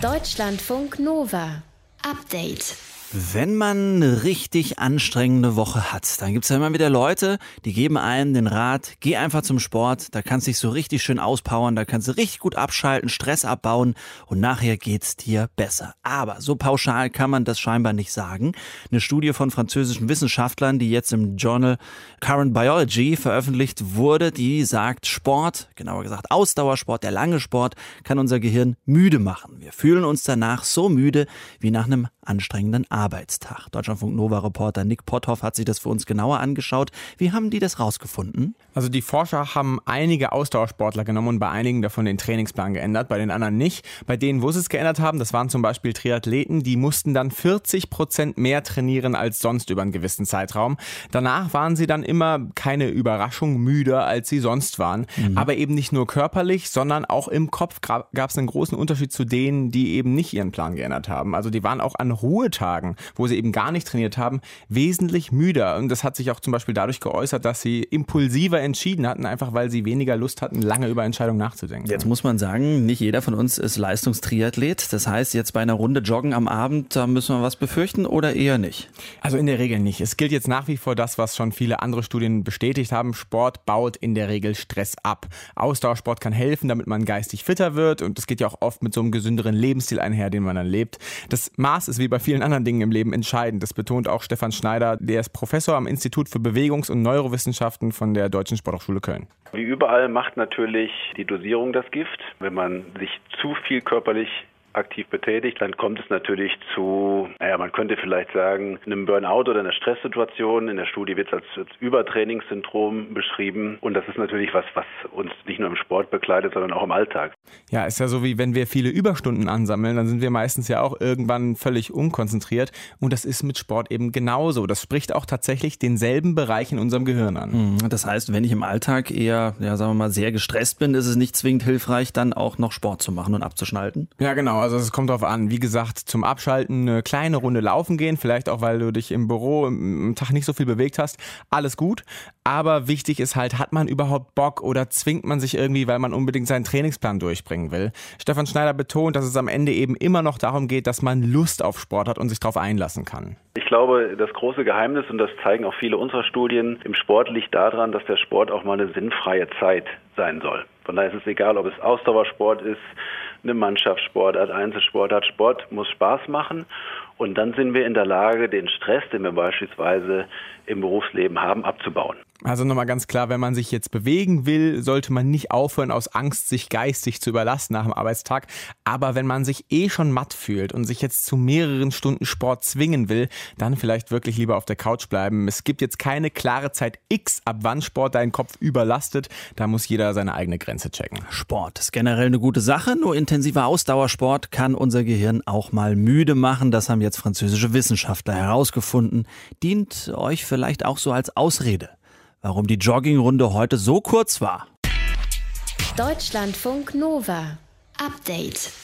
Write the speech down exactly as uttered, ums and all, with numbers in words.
Deutschlandfunk Nova. Update. Wenn man eine richtig anstrengende Woche hat, dann gibt es ja immer wieder Leute, die geben einem den Rat, geh einfach zum Sport, da kannst du dich so richtig schön auspowern, da kannst du richtig gut abschalten, Stress abbauen und nachher geht's dir besser. Aber so pauschal kann man das scheinbar nicht sagen. Eine Studie von französischen Wissenschaftlern, die jetzt im Journal Current Biology veröffentlicht wurde, die sagt, Sport, genauer gesagt Ausdauersport, der lange Sport, kann unser Gehirn müde machen. Wir fühlen uns danach so müde wie nach einem anstrengenden Arbeitstag. Deutschlandfunk Nova-Reporter Nick Potthoff hat sich das für uns genauer angeschaut. Wie haben die das rausgefunden? Also die Forscher haben einige Ausdauersportler genommen und bei einigen davon den Trainingsplan geändert, bei den anderen nicht. Bei denen, wo sie es geändert haben, das waren zum Beispiel Triathleten, die mussten dann vierzig Prozent mehr trainieren als sonst über einen gewissen Zeitraum. Danach waren sie dann immer, keine Überraschung, müder als sie sonst waren. Mhm. Aber eben nicht nur körperlich, sondern auch im Kopf gab es einen großen Unterschied zu denen, die eben nicht ihren Plan geändert haben. Also die waren auch an Ruhetagen, wo sie eben gar nicht trainiert haben, wesentlich müder. Und das hat sich auch zum Beispiel dadurch geäußert, dass sie impulsiver entschieden hatten, einfach weil sie weniger Lust hatten, lange über Entscheidungen nachzudenken. Jetzt muss man sagen, nicht jeder von uns ist Leistungstriathlet. Das heißt, jetzt bei einer Runde Joggen am Abend, da müssen wir was befürchten oder eher nicht? Also in der Regel nicht. Es gilt jetzt nach wie vor das, was schon viele andere Studien bestätigt haben. Sport baut in der Regel Stress ab. Ausdauersport kann helfen, damit man geistig fitter wird. Und das geht ja auch oft mit so einem gesünderen Lebensstil einher, den man dann lebt. Das Maß ist wie bei vielen anderen Dingen im Leben entscheidend. Das betont auch Stefan Schneider. Der ist Professor am Institut für Bewegungs- und Neurowissenschaften von der Deutschen Sporthochschule Köln. Wie überall macht natürlich die Dosierung das Gift. Wenn man sich zu viel körperlich aktiv betätigt, dann kommt es natürlich zu, naja, man könnte vielleicht sagen, einem Burnout oder einer Stresssituation. In der Studie wird es als, als Übertrainingssyndrom beschrieben. Und das ist natürlich was, was uns nicht nur im Sport begleitet, sondern auch im Alltag. Ja, ist ja so, wie wenn wir viele Überstunden ansammeln, dann sind wir meistens ja auch irgendwann völlig unkonzentriert. Und das ist mit Sport eben genauso. Das spricht auch tatsächlich denselben Bereich in unserem Gehirn an. Das heißt, wenn ich im Alltag eher, ja, sagen wir mal, sehr gestresst bin, ist es nicht zwingend hilfreich, dann auch noch Sport zu machen und abzuschalten? Ja, genau. Also es kommt drauf an. Wie gesagt, zum Abschalten eine kleine Runde laufen gehen, vielleicht auch, weil du dich im Büro am Tag nicht so viel bewegt hast. Alles gut. Aber wichtig ist halt, hat man überhaupt Bock oder zwingt man sich irgendwie, weil man unbedingt seinen Trainingsplan durchbringen will? Stefan Schneider betont, dass es am Ende eben immer noch darum geht, dass man Lust auf Sport hat und sich darauf einlassen kann. Ich glaube, das große Geheimnis, und das zeigen auch viele unserer Studien, im Sport liegt daran, dass der Sport auch mal eine sinnfreie Zeit sein soll. Von daher ist es egal, ob es Ausdauersport ist, eine Mannschaftssportart, Einzelsportart. Sport muss Spaß machen und dann sind wir in der Lage, den Stress, den wir beispielsweise im Berufsleben haben, abzubauen. Also nochmal ganz klar, wenn man sich jetzt bewegen will, sollte man nicht aufhören aus Angst, sich geistig zu überlasten nach dem Arbeitstag. Aber wenn man sich eh schon matt fühlt und sich jetzt zu mehreren Stunden Sport zwingen will, dann vielleicht wirklich lieber auf der Couch bleiben. Es gibt jetzt keine klare Zeit X, ab wann Sport deinen Kopf überlastet. Da muss jeder seine eigene Grenze checken. Sport ist generell eine gute Sache, nur intensiver Ausdauersport kann unser Gehirn auch mal müde machen. Das haben jetzt französische Wissenschaftler herausgefunden. Dient euch vielleicht auch so als Ausrede, warum die Joggingrunde heute so kurz war. Deutschlandfunk Nova. Update.